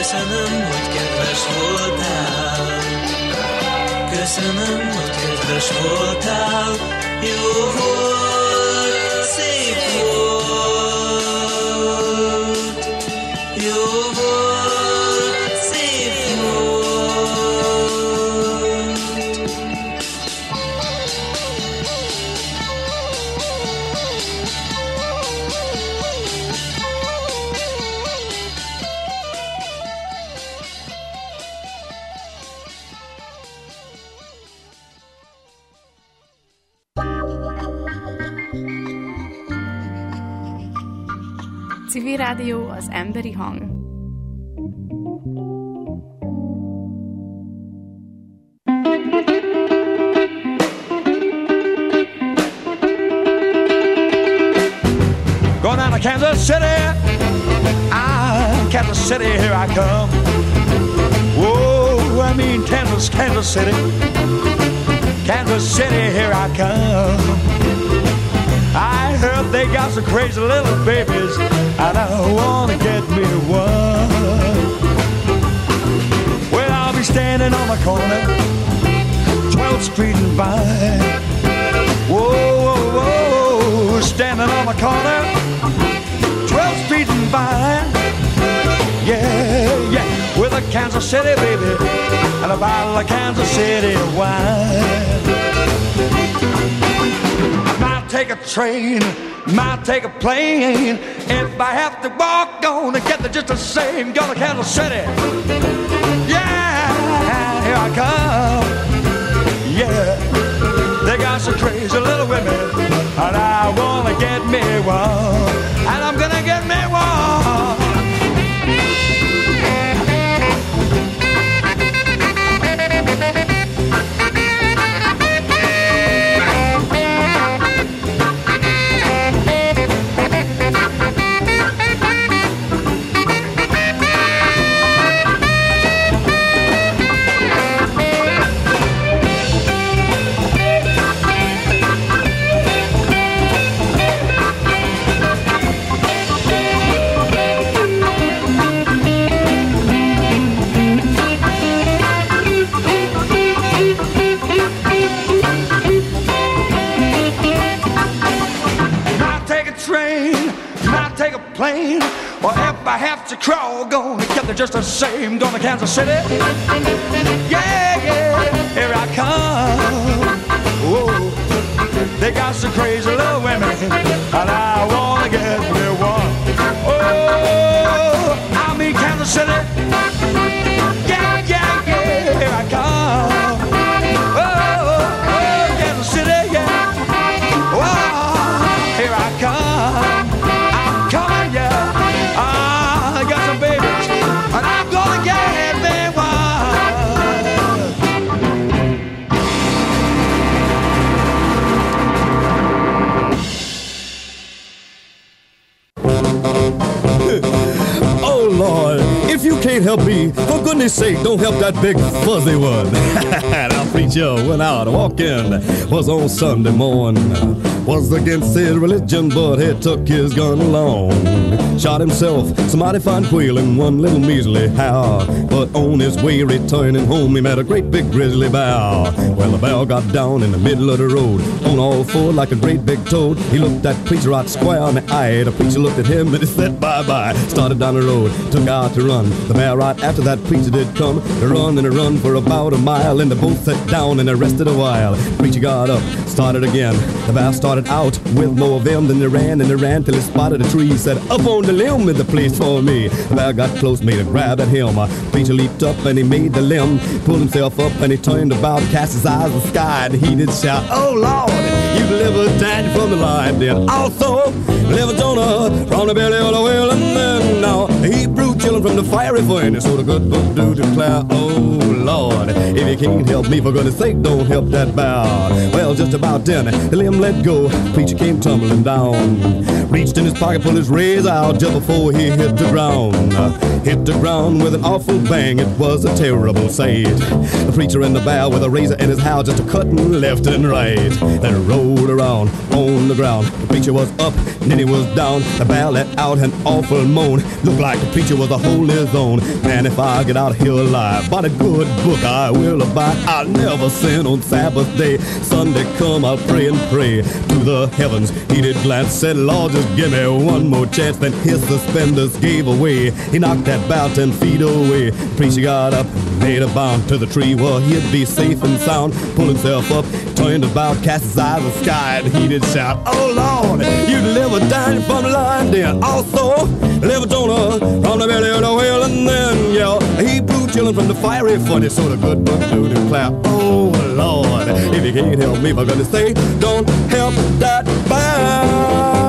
Köszönöm, hogy kedves voltál. Köszönöm, hogy kedves voltál. Jó volt, szép volt. Jó volt, szép volt. Civil Rádió, az emberi hang. Going down to Kansas City, Kansas City, here I come. Whoa, I mean Kansas City, Kansas City, here I come. I heard they got some crazy little babies, and I wanna get me one. Well, I'll be standing on the corner, 12th Street and Vine. Whoa, whoa, whoa, standing on the corner, 12th Street and Vine. Yeah, yeah, with a Kansas City baby and a bottle of Kansas City wine. Take a train, might take a plane. If I have to walk, gonna get there just the same. Gonna Kansas City, yeah, here I come. Yeah, they got some crazy little women, and I wanna get me one, and I'm gonna get me one. Plane, or if I have to crawl, gonna get there just the same. Gonna Kansas City, yeah, yeah, here I come. Whoa, they got some crazy little women, and I wanna get me one. Oh, I'm in Kansas City, yeah, yeah, yeah, here I come. Oh, Kansas City, yeah, oh, here I come. I got some babies, and I'm gonna get me one. Oh Lord, if you can't help me, for goodness sake, don't help that big fuzzy one. Our preacher went out walking, was on Sunday morning. Was against his religion, but he took his gun along. Shot himself, somebody found quail in one little measly how. But on his way returning home, he met a great big grizzly bear. Well, the bear got down in the middle of the road, on all four like a great big toad. He looked that preacher right square in the eye. The preacher looked at him and he said bye-bye. Started down the road, took out to run. The bear right after that preacher did come. They run and they run for about a mile, and they both sat down and they rested a while. Preacher got up, started again. The bear started out with more of them than they ran, and they ran till he spotted a tree. He said, up on the limb is the place for me. The bear got close, made a grab at him. Preacher leaped up and he made the limb, pulled himself up and he turned about, cast his eyes to the sky, and he did shout, oh Lord, you delivered Daniel from the lion den. Also delivered Jonah from the belly of the whale, and then now the Hebrew children from the fiery furnace. So the good book do declare, oh Lord, if you can't help me, for goodness sake, don't help that bear. Well, just about then, the limb let go. Preacher came tumbling down, reached in his pocket, pulled his razor out just before he hit the ground. Hit the ground with an awful bang, it was a terrible sight. The preacher and the bear with a razor in his house, just a cutting left and right. Then rolled around on the ground. The preacher was up, and then he was down. The bear let out an awful moan. Looked like the preacher was a holy zone. Man, if I get out here alive, by the good book I will abide. I'll never sin on Sabbath day. Sunday come, I'll pray and pray to the heavens. He did glance, said, Lord, just give me one more chance. Then his suspenders gave away. He knocked that about 10 feet away. Preacher got up, made a bound to the tree where he'd be safe and sound. Pulled himself up, turned about, cast his eyes at the sky, and he did shout, oh Lord, you delivered down from the lion den. Also, delivered Jonah from the belly of the whale, and then, yeah, he blew children from the fiery furnace. So the good book do to clap, oh Lord, if you can't help me, for goodness sake, don't help that band.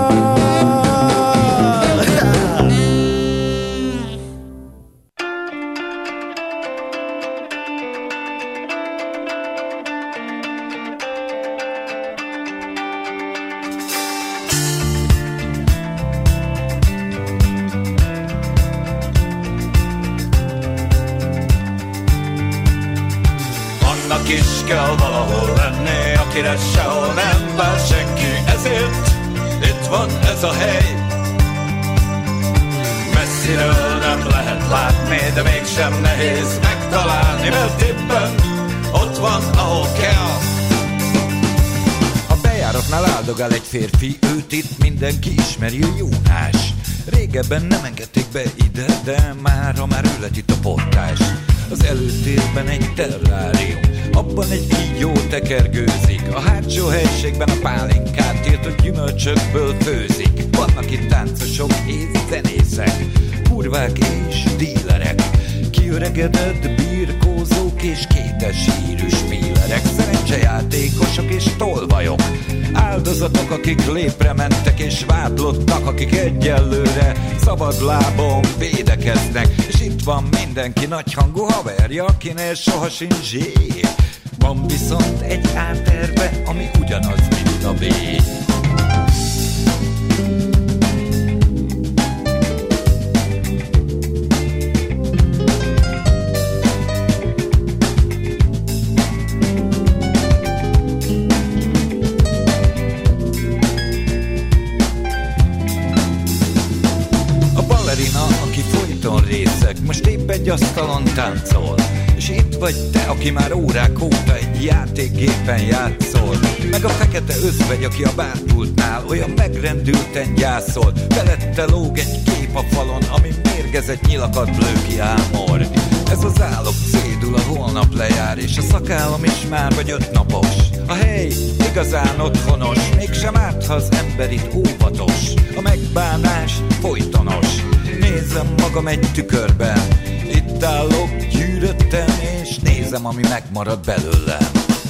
Is kell valahol lenni, akire sehol nem vár senki. Ezért itt van ez a hely. Messziről nem lehet látni, de mégsem nehéz megtalálni, mert éppen ott van, ahol kell. A bejáratnál áldogál egy férfi, őt itt mindenki ismeri, Jónás. Régebben nem engedték be ide, de mára már ő lett itt a portás. Az előtérben egy terrárium, abban egy kígyó tekergőzik. A hátsó helységben a pálinkát tiltott gyümölcsökből főzik. Vannak itt táncosok és zenészek, kurvák és dílerek, kiöregedett birkózók és kétes hírű spílerek, szerencsejátékosok és tolvajok, áldozatok, akik lépre mentek, és vádlottak, akik egyelőre szabadlábon védekeznek. És itt van mindenki nagyhangú haverja, akinél soha sincs zsír. Van viszont egy A-terve, ami ugyanaz, mint a B. Aki folyton részeg, most épp egy asztalon táncol. És itt vagy te, aki már órák óta egy játékgépen játszol. Meg a fekete özvegy, aki a bárpultnál olyan megrendülten gyászol. Felette lóg egy kép a falon, ami mérgezett nyilakat lő ki ámor. Ez az állok cédula holnap lejár, és a szakállam is már vagy 5 napos. A hely igazán otthonos, mégsem árt, ha az ember itt óvatos. A megbánás folytonos, nézem magam egy tükörben. Itt állok gyűrötten, és nézem, ami megmarad belőlem.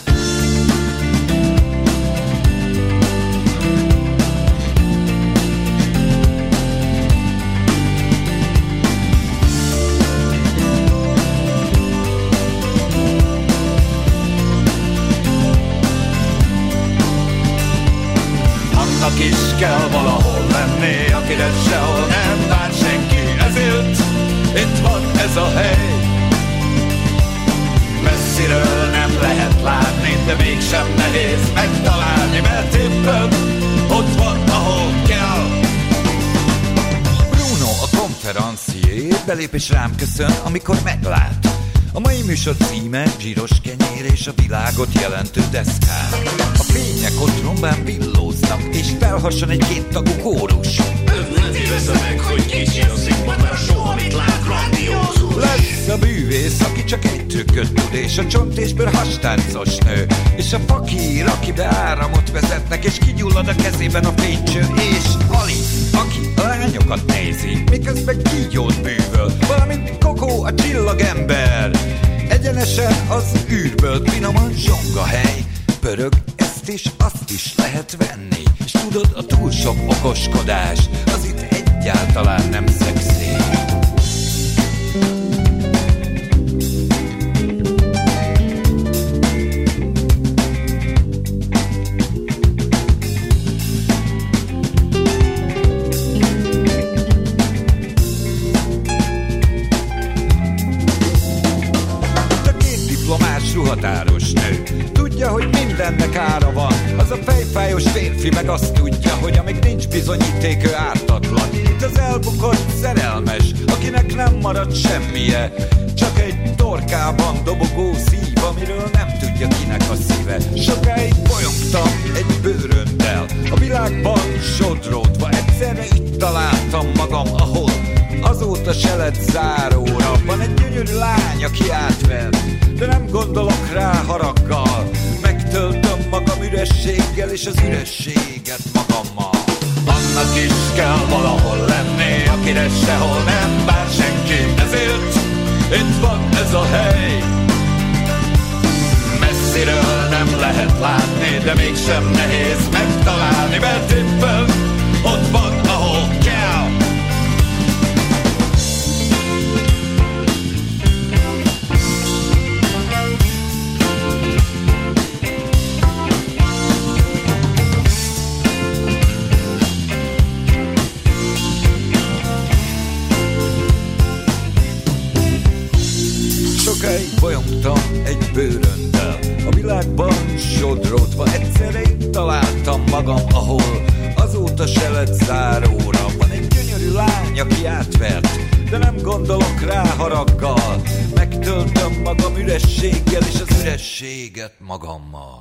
Annak is kell valahol lenni, akire sehol nem vár senki. Ezért itt van ez a hely. Messziről nem lehet látni, de mégsem nehéz megtalálni, mert éppen ott van, ahol kell. Bruno, a konferencié, belép és rám köszön, amikor meglát. A mai műsor címe zsíros kenyér és a világot jelentő deszkák. A fények ott rombán villóznak, és felhasson egy 2 tagú kórus. Ne tévezze meg, hogy kicsi a színpadán, soha mit lát grandiózus. Lesz a bűvész, aki csak egy trükköt tud, és a csontésből hastáncos nő. És a fakír, akibe áramot vezetnek, és kigyullad a kezében a fénycső. És Ali, aki a lányokat nézi, miközben kígyót bűvöl. Valamint Kokó, a csillagember. Egyenesen az űrből finoman zsongahely. Pörög, ezt is, azt is lehet venni. És tudod, a túl sok okoskodás az itt egyáltalán nem szexi. ruhatáros nő. Tudja, hogy mindennek ára van. Az a fejfájos férfi meg azt tudja, hogy amíg nincs bizonyíték, ő ártatlan. Itt az elbukott szerelmes, akinek nem marad semmije, csak egy torkában dobogó szív, amiről nem tudja kinek a szíve. Sokáig bolyongtam egy bőröndel, a világban sodródva, egyszerre itt találtam magam, ahol azóta se lett záróra. Van egy gyönyörű lány, aki átver, de nem gondolok rá haraggal. Megtöltöm magam ürességgel, és az ürességet magammal. Annak is kell valahol lenni, akire sehol nem vár senki. Ezért itt van ez a hely. Messziről nem lehet látni, de mégsem nehéz megtalálni, mert éppen ott van, ahol kell. Sokáig bolyongtam egy bőröndel, a világban sodródva, egyszerre itt találtam magam, ahol azóta se lett záróra. Van egy gyönyörű lány, aki átvert, de nem gondolok rá haraggal. Megtöltöm magam ürességgel, és az ürességet magammal.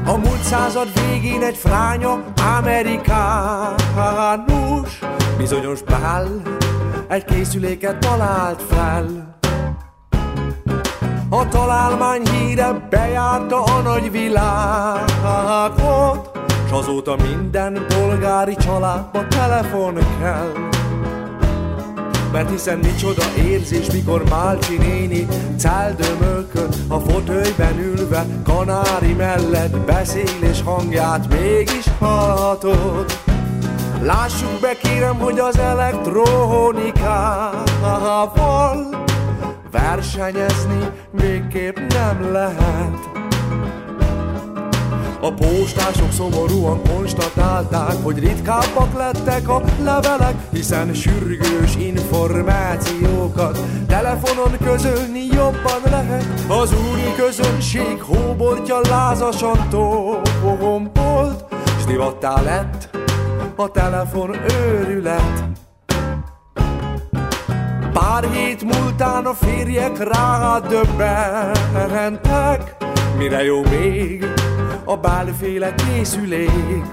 A múlt század végén egy fránya amerikánus, bizonyos Bell egy készüléket talált fel. A találmány híre bejárta a nagyvilágot, s azóta minden polgári családba telefon kell. Mert hiszen micsoda érzés, mikor Málcsi néni celdömölkön a fotölyben ülve kanári mellett beszél, és hangját mégis hallhatod. Lássuk be kérem, hogy az elektronikával versenyezni végképp nem lehet. A postások szomorúan konstatálták, hogy ritkábbak lettek a levelek, hiszen sürgős információkat telefonon közölni jobban lehet. Az úri közönség hóbortja lázasan tombolt, s divattá lett a telefon őrület. Pár hét múltán a férjek rádöbbentek, mire jó még a Bell-féle készülék.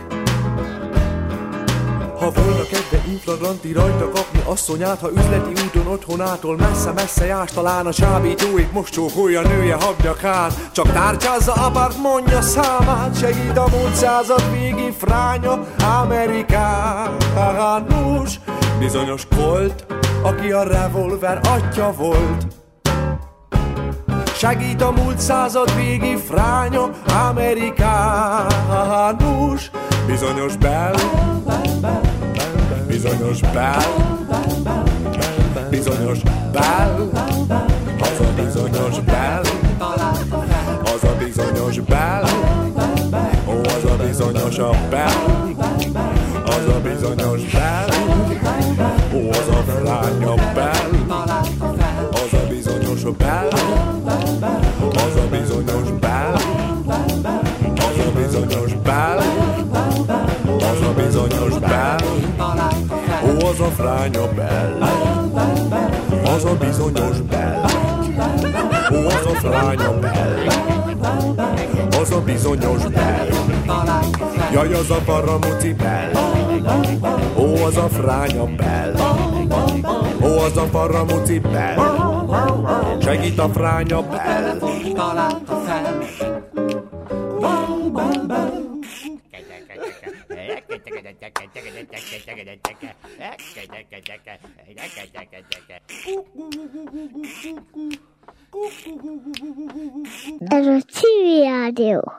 Ha volna kedve infragranti rajta kapni asszonyát, ha üzleti úton otthonától messze-messze jársz, talán a csábító itt most csókolja nője habnyakán. Csak tárcsázza apart, mondja számát, segít a múlt század végi fránya amerikánus, bizonyos Colt, aki a revolver atya volt. Segít a múlt század végi fránya amerikánus, bizonyos Bell, bizonyos Bell, bizonyos Bell, az a bizonyos Bell, az a bizonyos Bell, ó, az a bizonyos a Bell, az a bizonyos Bell, ó, az a fránya Bell, az a bizonyos Bell, az a bizonyos Bell, az a bizonyos Bell, az a bizonyos Bell, ó, az a fránya Bell, az a bizonyos Bell, ó, az a fránya Bell, az a bizonyos Bell, jaj, az a paramuci Bell, ó, az a fránya Bell, ó, az a paramuci Bell, segít a fránya Bell. Ez a Civil Rádió.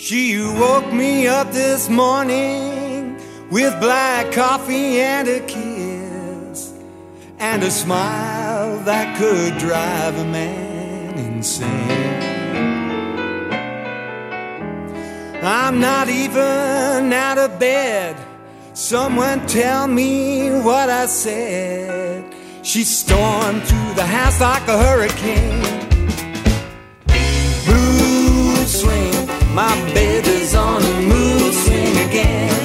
She woke me up this morning with black coffee and a kiss and a smile that could drive a man insane. I'm not even out of bed. Someone tell me what I said. She stormed through the house like a hurricane. Mood swing, my baby's on a mood swing again.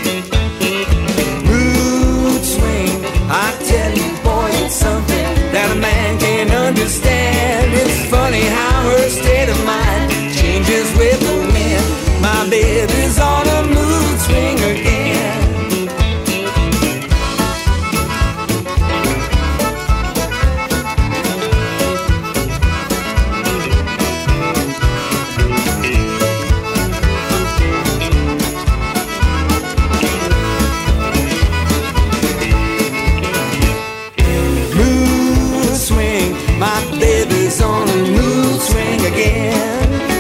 Mood swing, I tell you boy, it's something that a man can't understand. It's funny how her state of mind changes with the wind. My baby's on a mood swing again. Mood swing, my baby's on a mood swing again.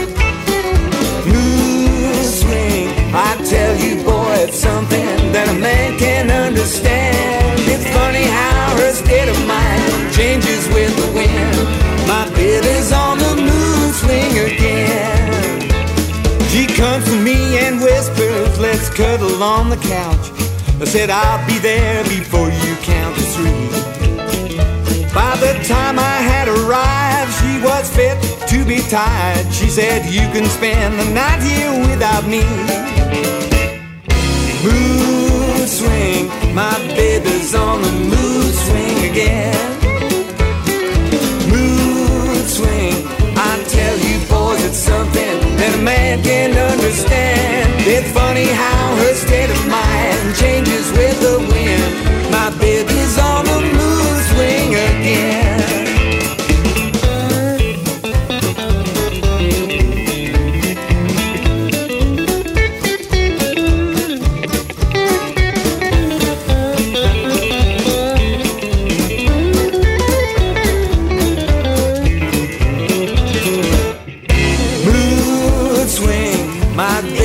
I tell you, boy, it's something that a man can't understand. It's funny how her state of mind changes with the wind. My baby's on the mood swing again. She comes to me and whispers, let's cuddle on the couch. I said, I'll be there before you count to three. By the time I had arrived, she was fit to be tied. She said, you can spend the night here without me. Mood swing, my baby's on the mood swing again. Mood swing, I tell you boys, it's something that a man can't understand. It's funny how her state of mind changes with the wind. My baby's on the mood swing again. My